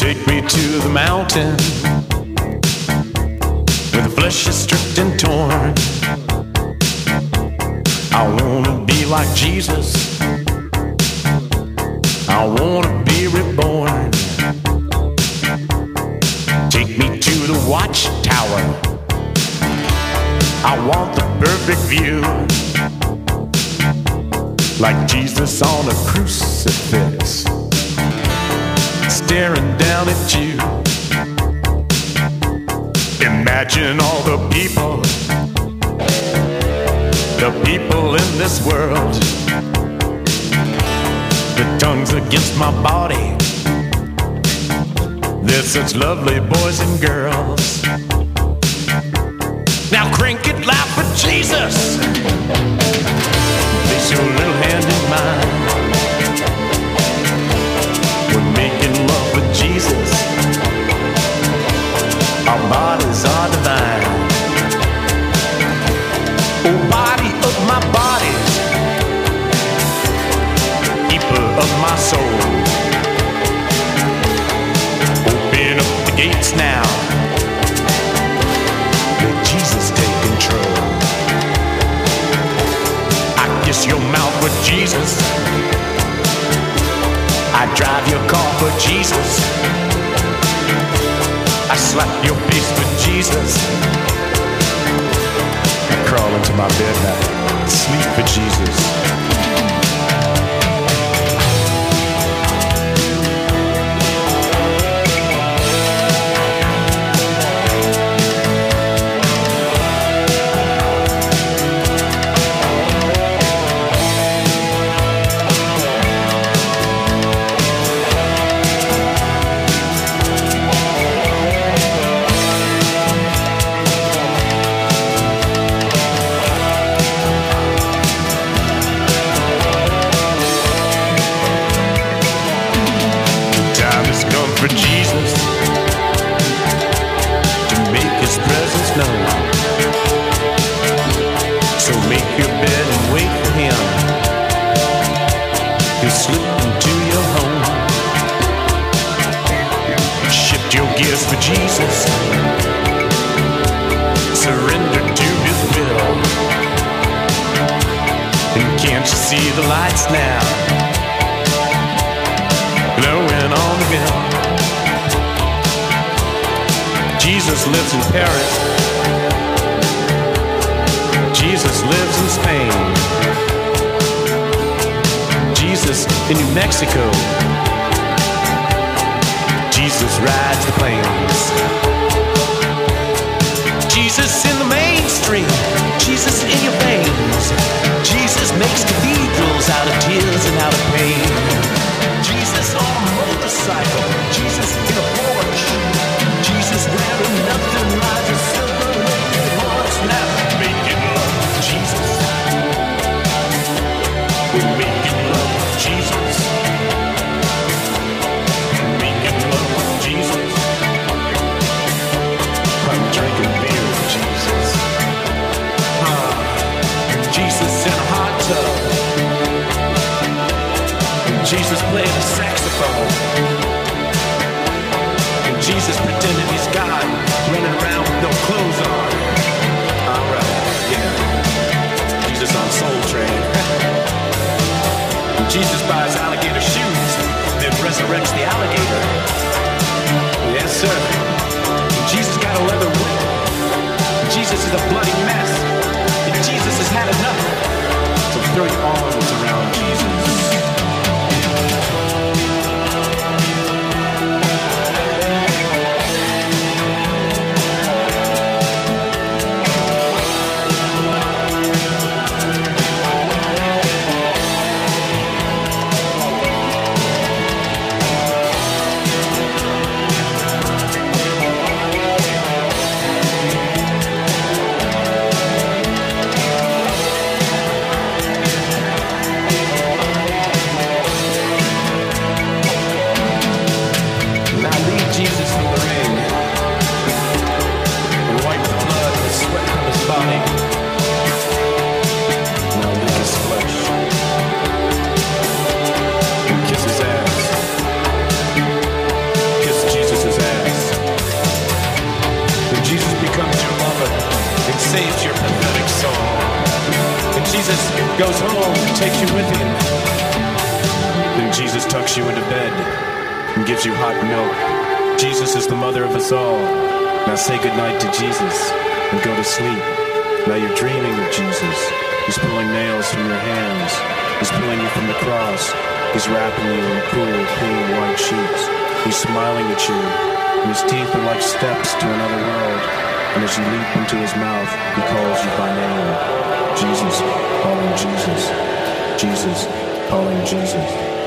Take me to the mountain where the flesh is stripped and torn. I wanna be like Jesus. I wanna be reborn. Take me to the watchtower. I want the perfect view, like Jesus on a crucifix, staring down at you. Imagine all the people in this world. The tongues against my body. They're such lovely boys and girls. Now crank it loud for Jesus. Place your little hand in mine. We're making love with Jesus. Our bodies are divine. Oh, body of my body, keeper of my soul. Open up the gates now. Let Jesus take control. I kiss your mouth with Jesus. I drive your car for Jesus. I slap your face with Jesus. I crawl into my bed now, sleep for Jesus. goes home, takes you with him. Then Jesus tucks you into bed and gives you hot milk. Jesus is the mother of us all. Now say goodnight to Jesus and go to sleep. Now you're dreaming of Jesus. He's pulling nails from your hands. He's pulling you from the cross. He's wrapping you in cool, clean white sheets. He's smiling at you, and his teeth are like steps to another world. And as you leap into his mouth, he calls you by name. Jesus, calling Jesus. Jesus, calling Jesus.